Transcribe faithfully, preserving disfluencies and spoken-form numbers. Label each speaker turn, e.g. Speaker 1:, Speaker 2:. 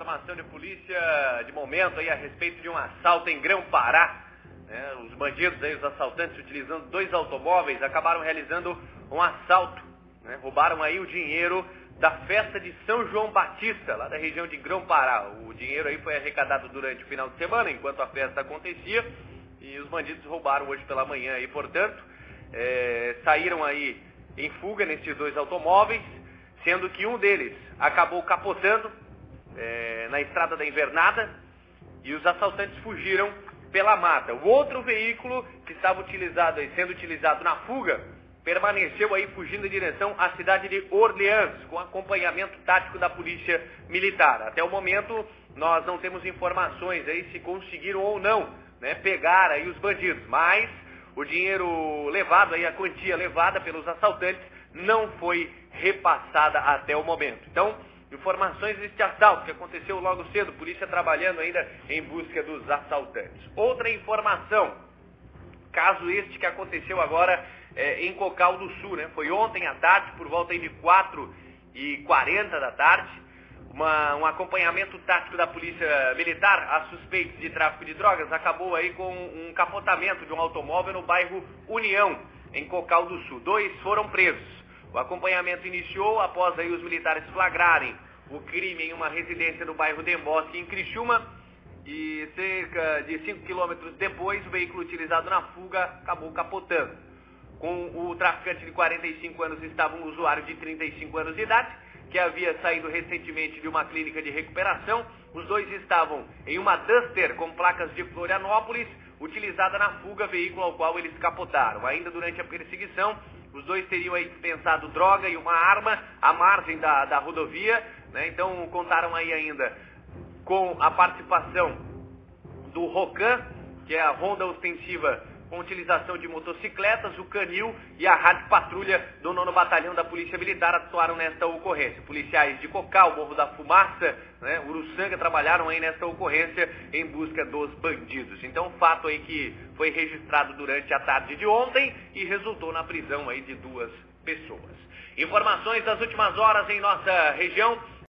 Speaker 1: informação de polícia de momento aí a respeito de um assalto em Grão-Pará. Né? Os bandidos aí, os assaltantes, utilizando dois automóveis, acabaram realizando um assalto. Né? Roubaram aí o dinheiro da festa de São João Batista, lá da região de Grão-Pará. O dinheiro aí foi arrecadado durante o final de semana, enquanto a festa acontecia, e os bandidos roubaram hoje pela manhã aí, portanto, é, saíram aí em fuga nesses dois automóveis, sendo que um deles acabou capotando é, na estrada da Invernada e os assaltantes fugiram pela mata. O outro veículo que estava utilizado, sendo utilizado na fuga, permaneceu aí fugindo em direção à cidade de Orleans, com acompanhamento tático da polícia militar. Até o momento, nós não temos informações aí se conseguiram ou não, né, pegar aí os bandidos, mas o dinheiro levado aí, a quantia levada pelos assaltantes, não foi repassada até o momento. Então, informações deste assalto que aconteceu logo cedo, polícia trabalhando ainda em busca dos assaltantes. Outra informação, caso este que aconteceu agora é, em Cocal do Sul, né? Foi ontem à tarde, por volta aí de quatro e quarenta da tarde, uma, um acompanhamento tático da polícia militar a suspeitos de tráfico de drogas acabou aí com um capotamento de um automóvel no bairro União, em Cocal do Sul. Dois foram presos. O acompanhamento iniciou após aí os militares flagrarem o crime em uma residência no bairro Dembosque, em Criciúma, e cerca de cinco quilômetros depois, o veículo utilizado na fuga acabou capotando. Com o traficante de quarenta e cinco anos estava um usuário de trinta e cinco anos de idade, que havia saído recentemente de uma clínica de recuperação. Os dois estavam em uma Duster com placas de Florianópolis, utilizada na fuga, veículo ao qual eles capotaram. Ainda durante a perseguição, os dois teriam aí dispensado droga e uma arma à margem da, da rodovia, né? Então contaram aí ainda com a participação do Rocan, que é a Ronda Ostensiva com utilização de motocicletas, o Canil e a Rádio Patrulha do nono Batalhão da Polícia Militar atuaram nesta ocorrência. Policiais de Cocal, Morro da Fumaça, né, Uruçanga trabalharam aí nesta ocorrência em busca dos bandidos. Então, fato aí que foi registrado durante a tarde de ontem e resultou na prisão aí de duas pessoas. Informações das últimas horas em nossa região.